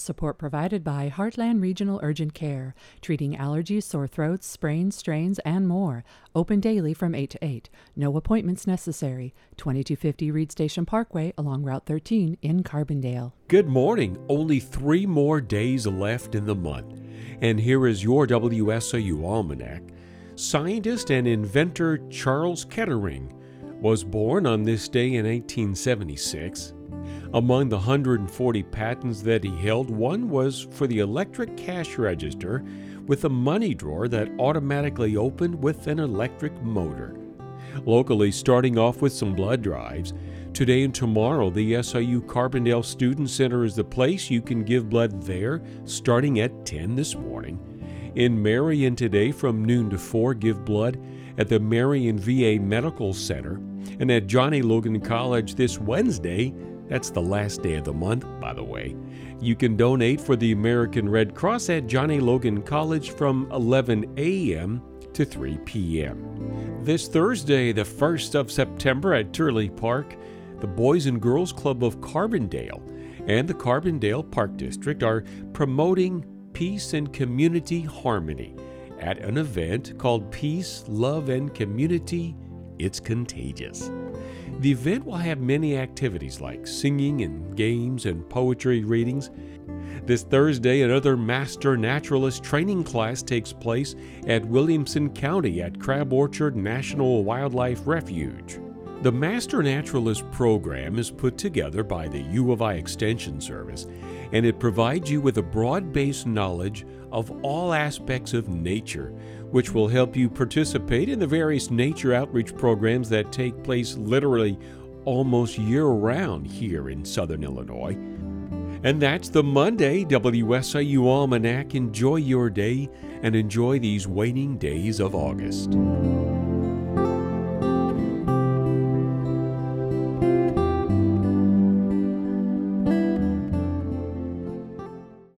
Support provided by Heartland Regional Urgent Care, treating allergies, sore throats, sprains, strains, and more. Open daily from 8 to 8. No appointments necessary. 2250 Reed Station Parkway along Route 13 in Carbondale. Good morning. Only 3 more days left in the month. And here is your WSIU Almanac. Scientist and inventor Charles Kettering was born on this day in 1876. Among the 140 patents that he held, one was for the electric cash register with a money drawer that automatically opened with an electric motor. Locally, starting off with some blood drives, today and tomorrow, the SIU Carbondale Student Center is the place you can give blood there, starting at 10 this morning. In Marion today, from noon to 4, give blood at the Marion VA Medical Center. And at Johnny Logan College this Wednesday, that's the last day of the month, by the way, you can donate for the American Red Cross at Johnny Logan College from 11 a.m. to 3 p.m. This Thursday, the 1st of September at Turley Park, the Boys and Girls Club of Carbondale and the Carbondale Park District are promoting peace and community harmony at an event called Peace, Love, and Community. It's contagious. The event will have many activities like singing and games and poetry readings. This Thursday, another Master Naturalist training class takes place at Williamson County at Crab Orchard National Wildlife Refuge. The Master Naturalist program is put together by the U of I Extension Service, and it provides you with a broad-based knowledge of all aspects of nature, which will help you participate in the various nature outreach programs that take place literally almost year-round here in Southern Illinois. And that's the Monday WSIU Almanac. Enjoy your day and enjoy these waning days of August.